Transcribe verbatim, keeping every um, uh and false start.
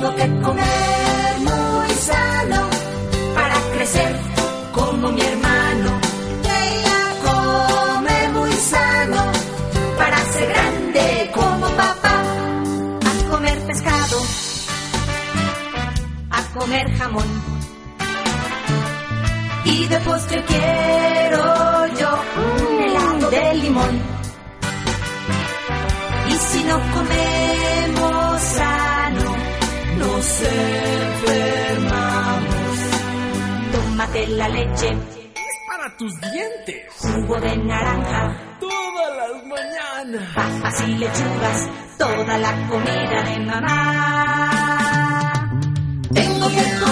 Tengo que comer muy sano para crecer como mi hermano. Ella come muy sano para ser grande como papá. A comer pescado, a comer jamón. Y de postre quiero yo un helado de limón. Y si no comemos sano, nos enfermamos. Tómate la leche, es para tus dientes. Jugo de naranja, todas las mañanas. Papas y lechugas, toda la comida de mamá. Tengo que comer